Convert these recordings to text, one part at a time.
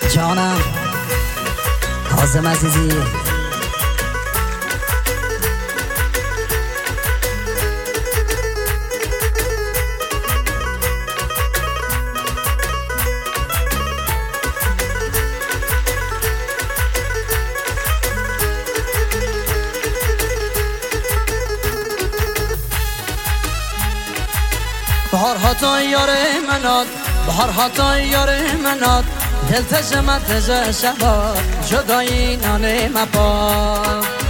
جانم کاظم عزیزی بهارها تا یار مناد بهارها تا یار مناد دل تجمع تجه شبا جدایی نانه مپا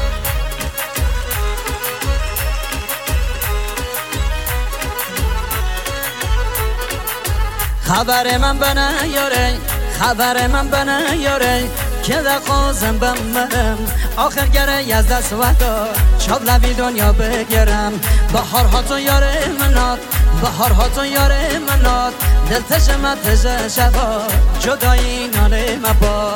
خبر من بنا یاره خبر من بنا یاره که در قازم بمرم آخر گره از دست ودا چاب لبی دنیا بگرم بهارها تو یاره مناد بهارها تو یاره مناد دل تجمع تجه شبا جدایی نانه مپا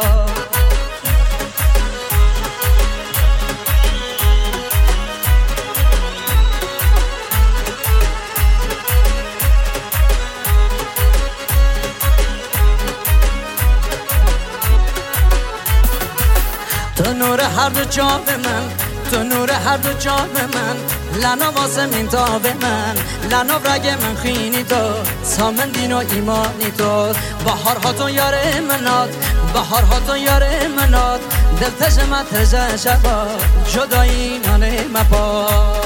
تو نور هر دو جاب من تو نور هر دو جاب من لنا واسه من تاب من لنا رگ من خینی تو سامن دین و ایمانی تو بهارها تو یاره مناد بهارها تو یاره مناد دل تجمع تجه شبا جدایی نانه مپا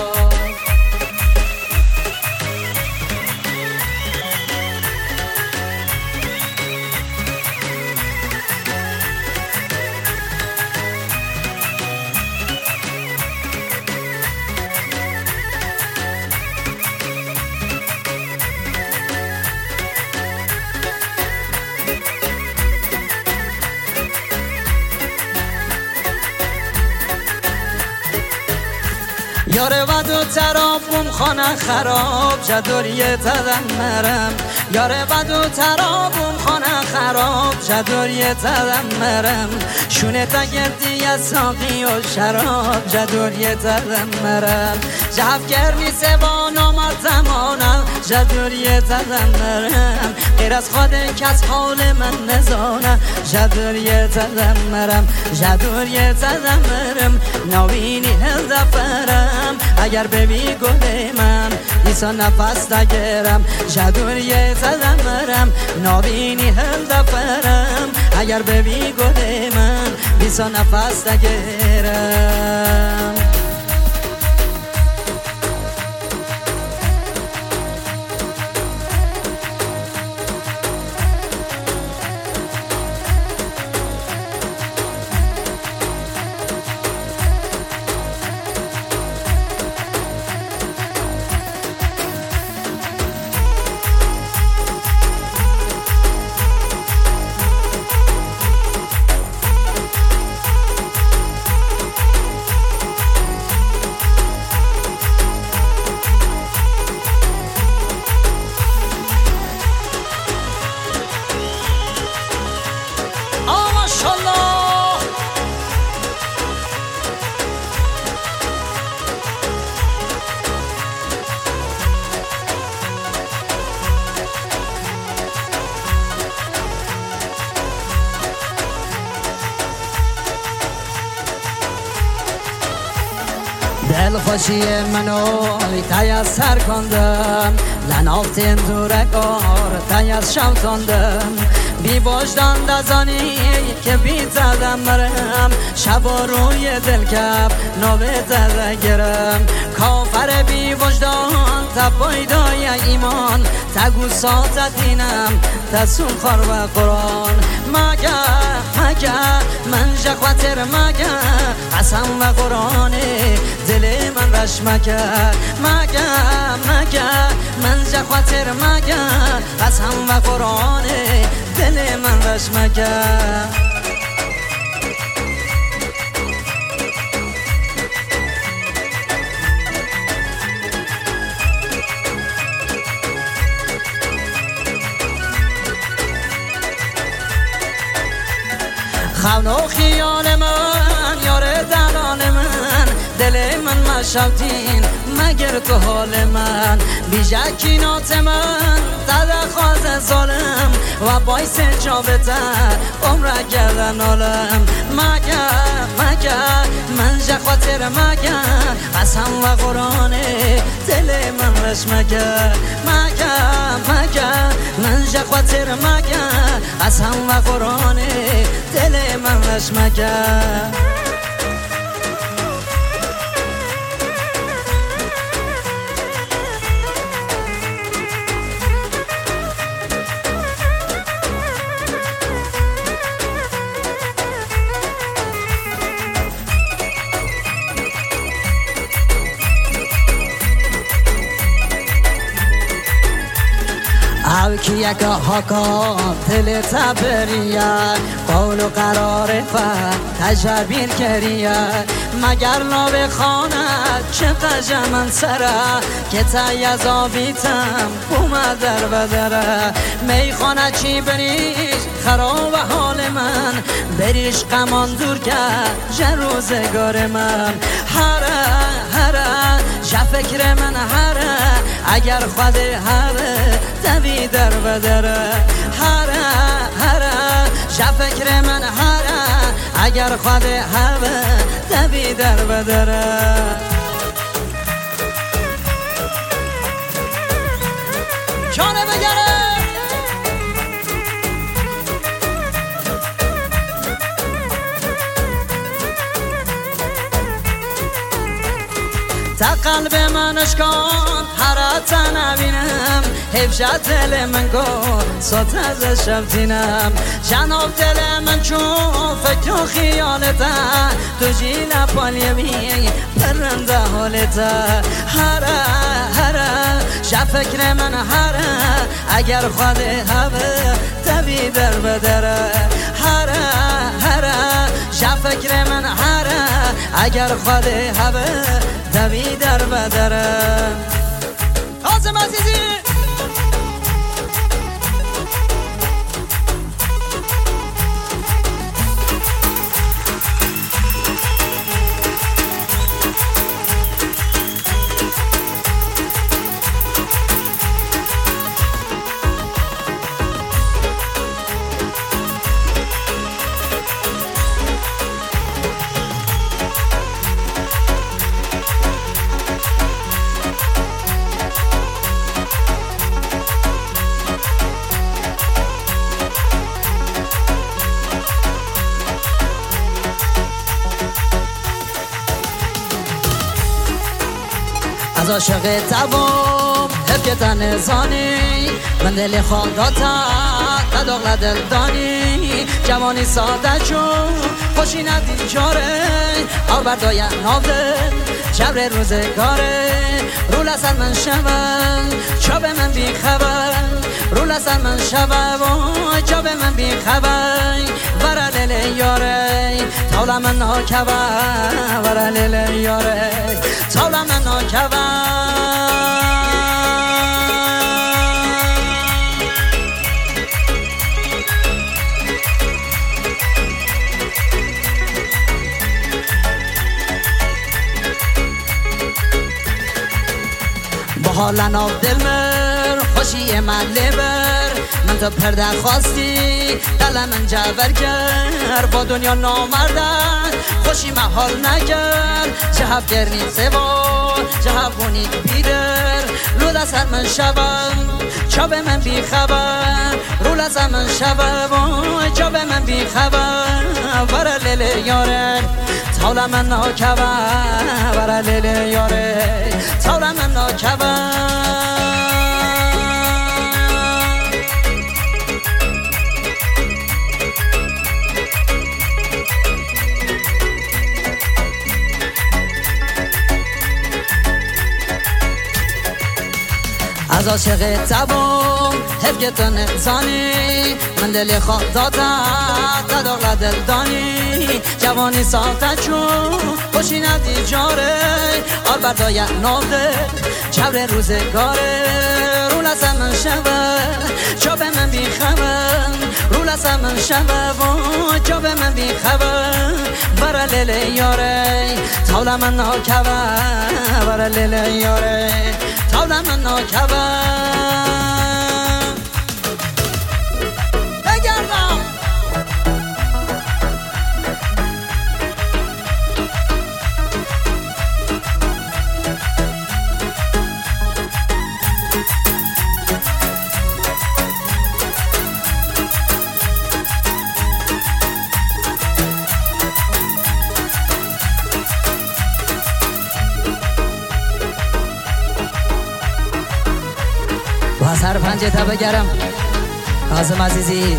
یاره ود و ترابم خانه خراب جدوریه تدمرم یاره ود و ترابم خانه خراب جدوریه تدمرم شونه تگردی از ساقی و شراب جدوریه تدمرم جهف گرمی سوانا مرتمانم جدوریه تدمرم غیر از خود کس حال من نزانم جدوریه تدمرم جدوریه تدمرم نوینی هل دفرم اگر ببی گل من ایسا نفس نگرم جدوریه تدمرم نوینی هل دفرم اگر ببی گل من ایسا نفس نگرم دل خوشی منو تیسر کندم لنافتین دورگار تیسشم تندم بی وجدان دزانی که بی زدم مرم شب و روی دلکب نوه زدگرم کافر بی وجدان تپایدای ایمان تگو سازت دینم تسون خار و قرآن مگه من جخوتر مگه قسم و قرآنه دل من رشمکه مگه من جخوتر مگه قسم و قرآنه دل من رشمکه خون و خیال من یار دلال من دل من مشوتین مگر تو حال من بیجکینات من تدخواز ظالم و باعث جابتر عمر گردن عالم مگر من جا خاطر مگر قسم و قرآنه دل من رش مگر من جا خاطر مگر قسم و قرآنه دل من رش مگر او که یک حاکا دل تبریه قول و قرار تجربین کریه مگر ناوه خانه چه قجمن سره که تایز آبیتم بومد در بدره میخانه چی بریش خراب حال من بریش قمان دور که جن روزگار من هره جا فکر من هره اگر خود هره دوی در بدره هره جا فکر من هره اگر خود هره دوی در بدره جانه بگره تا قلب من اشکان حرات نبینم حفشت دل من گل سات از شب دینم جناب دل من چون فکر و خیالته تو جیل پالیمی پرنده حالته هره شب فکر من هره اگر خود هوه دوی در بدره هره شب فکر من هره اگر خود هوه دوی در بدره کاظم عزیزی از عاشق توام هفکتن زانی من دل خوانداتا تداغل دل دانی جوانی ساده چون خوشی ندین جاره آر بردای ناوده جبر روزگاره رو لسر من شوم چا به من بی خبر رو لسر من شوم چا به من بی خبر ورا لیل یاره تاولا من ناکبر ورا لیل یاره تاولا من ناکبر حالا ناو دل مر خوشی من لبر من تو پرده خواستی دل من جبر کرد با دنیا نامردن خوشی من حال نکرد جهب گرنی سوا جهب بونی بیدر رو دستر من شبم چا به من بی خبر رو دستر من شبم چا به من بی خبر ورا لیل یاره تاولا من ناکبر ورا لیل یاره تاولا من ناکبر از عاشق تبام هفگتن زانی من دل خواه دادا تداغل دل دانی جوانی ساخته چون خوشی ندی جاره آر بردای ناوده جبر روزگاره رو لسه من شوه چا به من بی خبر رو لسه من شوه چا به من بی خبر ورا لیل یاره تاولا من ناکبر ورا لیل یاره تاولا من ناکبر دیجی تبه گرم کاظم عزیزی.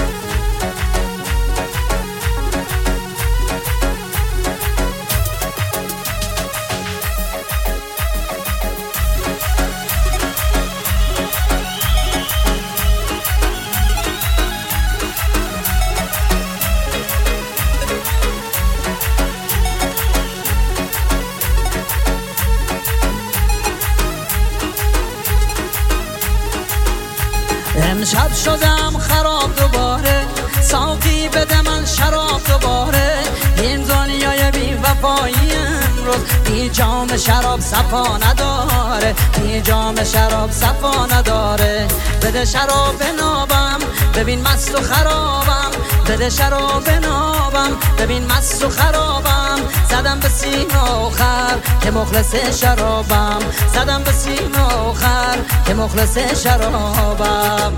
امشب شدم خراب دوباره، ساقی بده من شراب دوباره. این دنیای بی وفایی امروز بی جام شراب صفا نداره، بی جام شراب صفا نداره. بده شراب بنابم ببین مست و خرابم، بده شراب بنابم ببین مست و خرابم. زدم به سیم آخر که مخلص شرابم، زدم به سیم آخر که مخلص شرابم.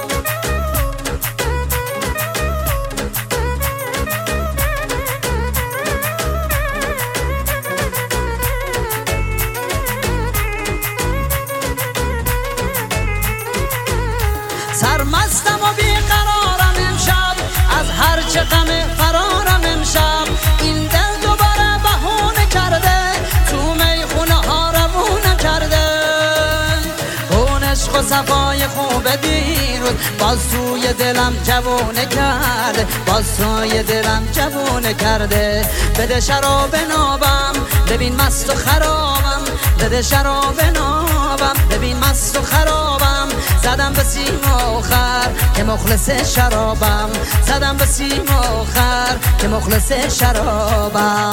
سرمستم و بیقرارم امشب، از هر چه غم فرارم امشب. این دل دوباره بهونه کرده، تو میخونه ها روونه کرده. اون عشق و صفای خوب دیروز باز توی دلم جوونه کرده، باز توی دلم جوونه کرده. بده شراب نابم ببین مست و خرابم، بده شراب نابم ببین مست و خرابم. زدم به سیم آخر که مخلص شرابم، زدم به سیم آخر که مخلص شرابم.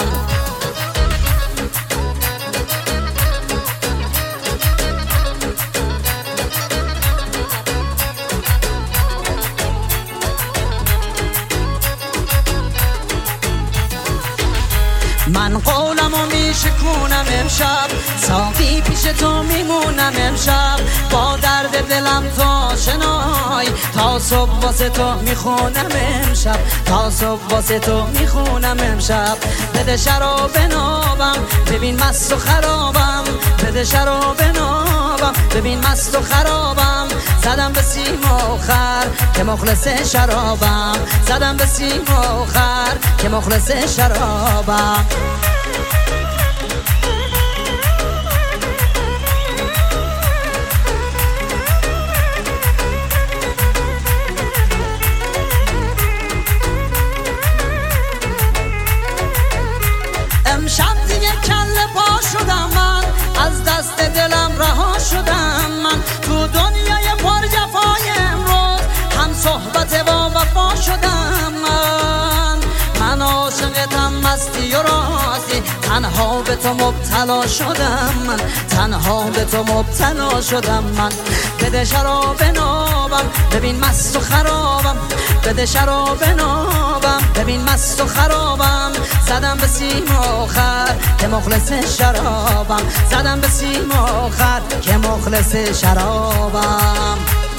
من قولمو میشکونم امشب، ساقی پیش تو میمونم امشب. با درد دلم تا شنای، تا صبح واسه تو میخونم امشب، تا صبح واسه تو میخونم امشب. بده شراب نابم ببین مست و خرابم، بده شراب نابم ببین مست و خرابم. زدم به سیم آخر که مخلص شرابم، زدم به سیم آخر که مخلص شرابم. امشب دیگه کله پا شدم من، از دست دلم رها شدم من. تو دنیای پر جفای امروز هم صحبت با وفا شدم من. من عاشقتم مستی و راستی، تنها به تو مبتلا شدم من، تنها به تو مبتلا شدم من. بده شراب نابم ببین مست و خرابم، بده شراب نابم ببین مست و خرابم. زدم به سیم آخر که مخلص شرابم، زدم به سیم آخر که مخلص شرابم.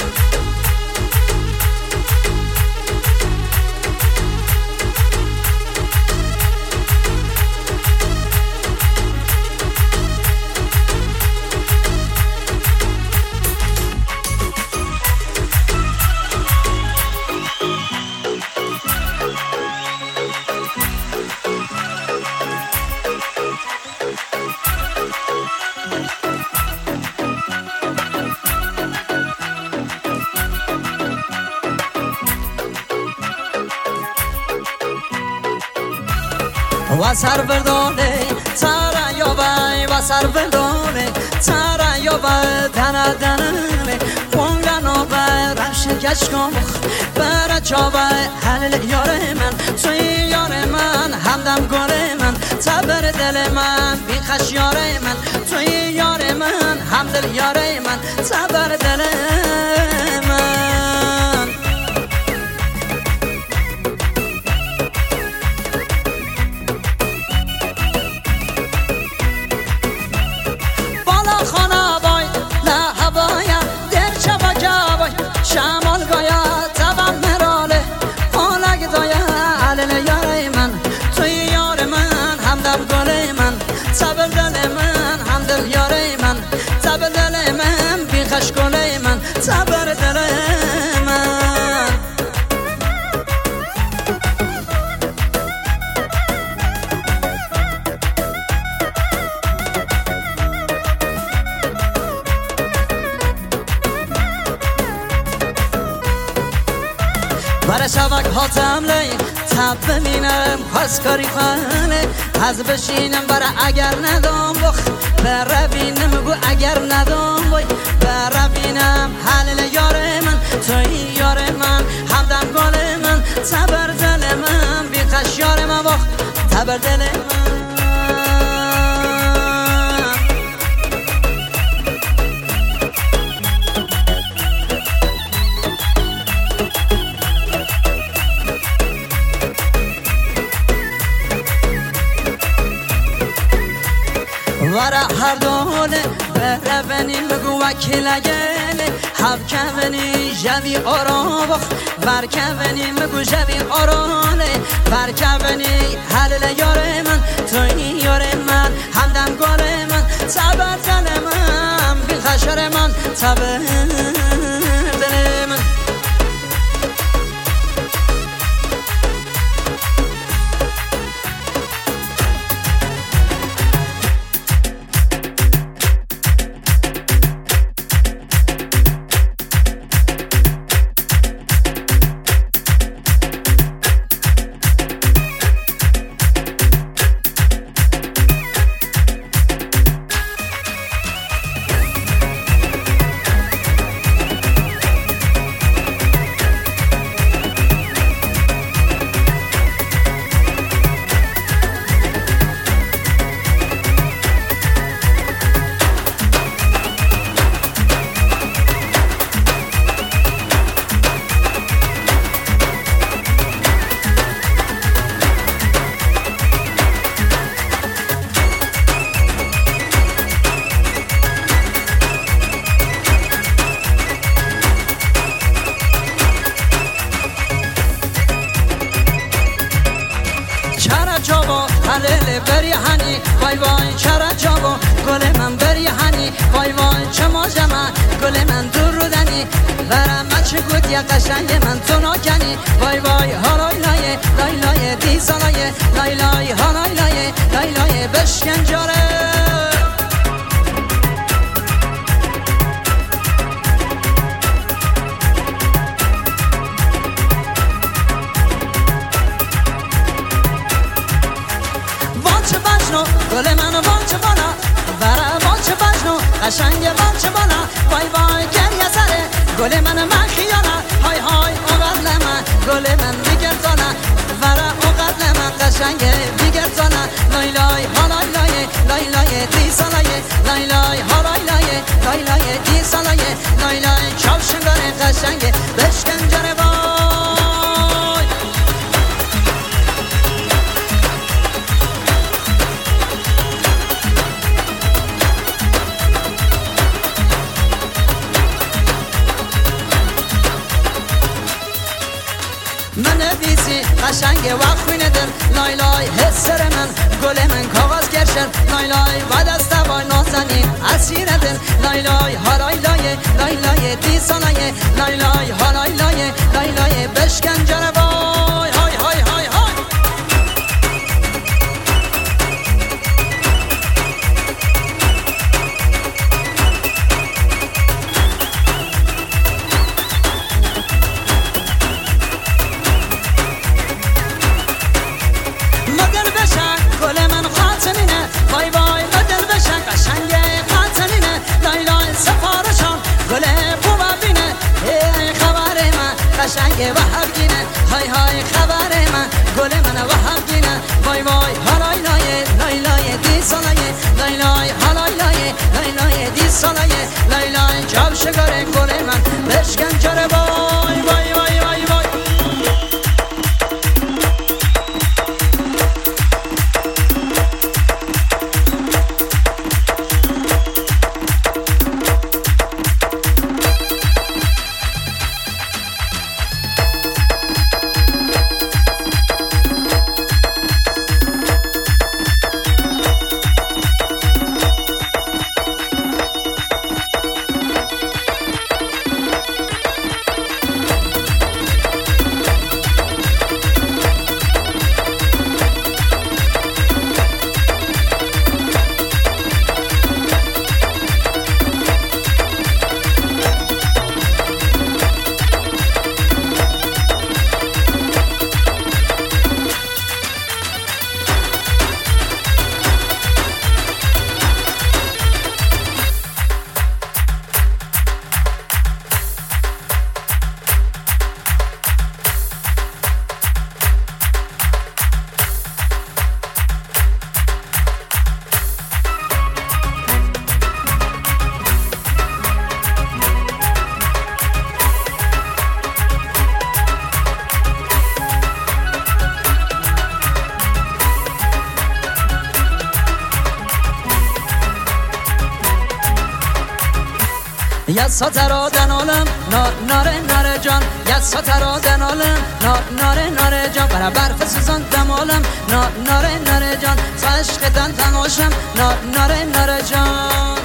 و سر بردانه تارا یا بای، و سر بردانه تارا یا بای. دنه دنه پونگانو بای رفش کشکم برا چابای. حلل یار من توی یار من، همدم گاره من تبر دل من. بیخش یار من توی یار من، همدل یار من تبر دل من. شمال گایا تبم مراله پالک دایا. علل یار من توی یار من، همدم گل من تبر دل من. همدل یار من تبر دل من، بیخش گل من صبر دل من برای شبک هاتم لی تب ببینم خواستکاری خانه از بشینم برای اگر ندام بخ بروینم بگو اگر ندام بای بروینم حلل یار من توی یار من همدم گل من تبر دل من بیخش یار من بخ تبر دل من ورا هر دوله برونیم بگو وکیل گله هم کنی جوی آرام بخ ور کنیم بگو جوی آرامه ور کنی حلل یار من توی یار من همدم گل من صبر دل من بیخشر من صبر دل من حلل بری هنی وای وای چرا جابا گل من بری هنی وای وای چما جمع گل من دور رو دنی برم چه گود یا قشنگ من تو ناکنی وای وای هالای لایه لای لایه دی سالایه لای لای هالای لایه لای لایه بشکن جاره گل منو باچه بالا برا باچه بجنو قشنگ باچه بالا وای وای گریه سره گل من خیالا های های اوقات من گل من دیگر تانا برا اوقات من قشنگ دیگر تانا لای لای هالای لایه لای لایه دی سالایه لای لای هالای لایه لای لایه دی سالایه لای لای چاوشنگاره قشنگ بشکن جره وای من نویسی قشنگ و خوینه دل لای لای حسر من گل من کاغذ گرشن لای لای و دست وای نازنین اسیر دل لای لای هالای لایه لای لایه دی سالایه لای لای هالای لایه لای لایه بشکن جره وای های های های های گل من خاطرینه وای وای بدل بشن قشنگ خاطرینه لای لای سفارشان گل خوب بینه خبر من قشنگ و حبگینه های های خبر من گل من و حبگینه وای وای هالای لایه لای لایه دی سالایه لای لای هالای لایه لای لایه دی سالایه لای لای جاب شگاره گل من بشکن جره وای وای وای وای وای یا ساترا دنالم ناره ناره جان یا ساترا دنالم ناره ناره جان برا برف سوزان دمالم ناره ناره جان تا عشقتن تماشم ناره ناره جان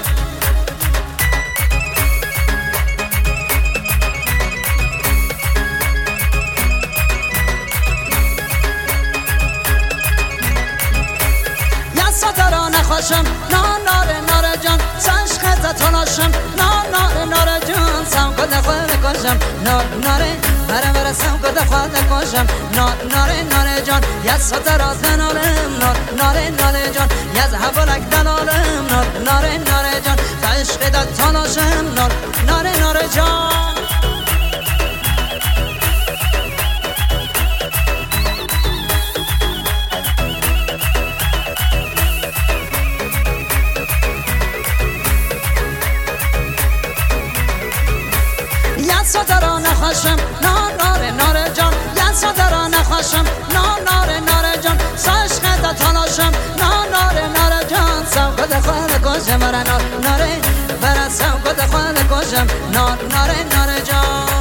یا ساترا نخواشم ناره ناره جان عشقت تلاشم ناره ناره جان سم کده خود کشم ناره بره سم کده خود کشم ناره ناره جان یا ساترا دنالم ناره ناره جان یا زهبالک دنالم ناره ناره جان تا عشقت تلاشم ناره ناره جان ساترا نخواشم ناره ناره جان یا ساترا نخواشم ناره ناره جان عشقت تلاشم ناره ناره جان سم کده خود کشم ناره بره سم کده خود کشم ناره ناره جان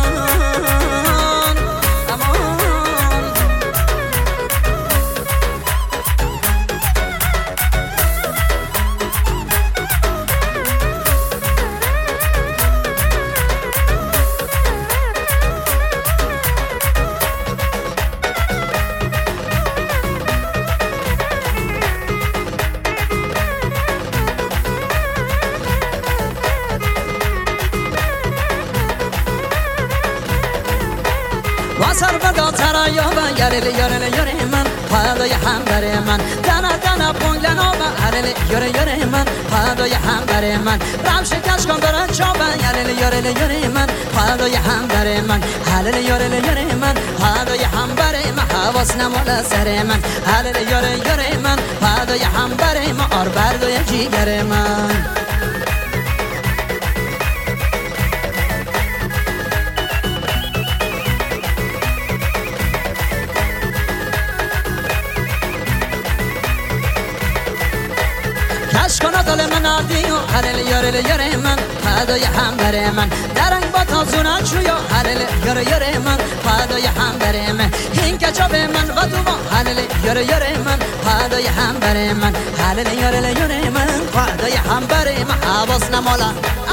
واسر بدا ترا یابن یاره من پادای هم بره من دنا پونگلنا با یاره من پادای هم بره من رام شکش کن برن چابن یاره من پادای هم بره من یاره من پادای هم بره من حواس نمال سر من یاره من پادای هم بره من آر بردای جیگر من کشکنا دل من آدیو یاره من پادای هم بره من درنگ با تازونا چویا یاره من پادای هم بره من این کچا به من و دو با یاره من پادای هم بره من یاره من پادای هم بره من حواس نمالا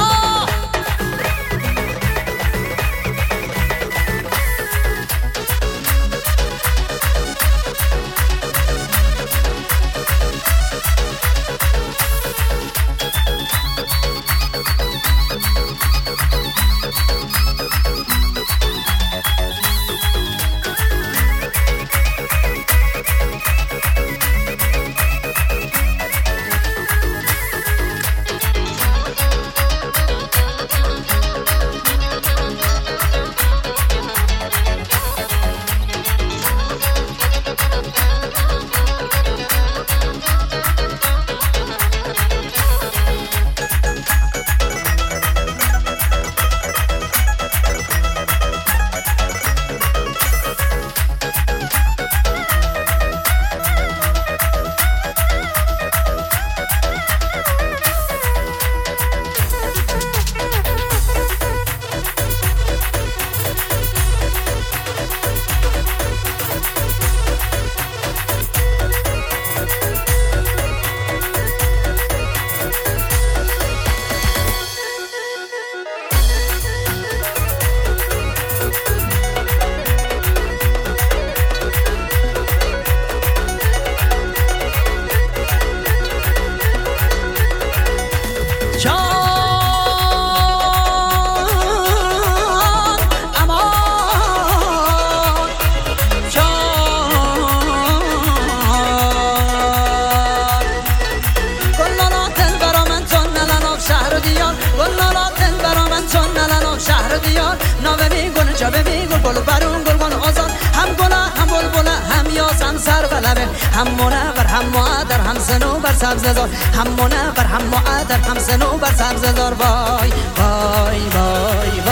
جابه میگل گل برون گل گل آزاد هم گلا هم بلبلا هم یاس هم سر و لبه هم منور هم معدر هم سنوبر سبززار هم منور هم معدر هم سنوبر سبززار وای وای وای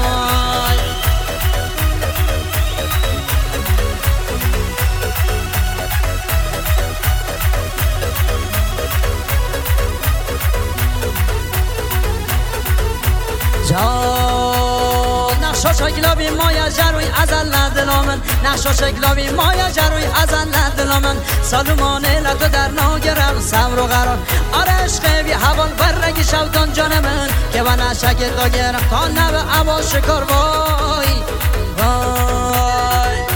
وای نقشا شکلابی مایا جروی ازل دلامن نقشا شکلابی مایا جروی ازل دلامن سالمانه لدو در ناگرم صبر و قرار آره عشق بی حوال برگی شودان جان من که و نشک داگرم تا نبه عبا شکر وای وای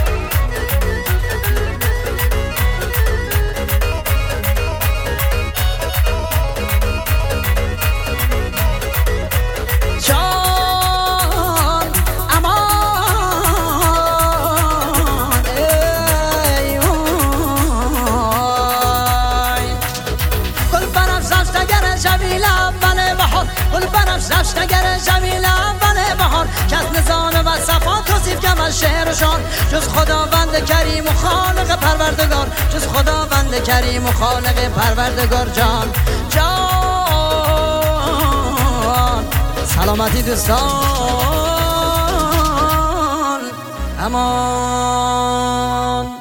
گل بنفش نگر جمیل اول بهار کس نزانه و صفا توصیف کم از شعرشان جز خداوند کریم و خالق پروردگار جز خداوند کریم و خالق پروردگار جان جان سلامتی دوستان امان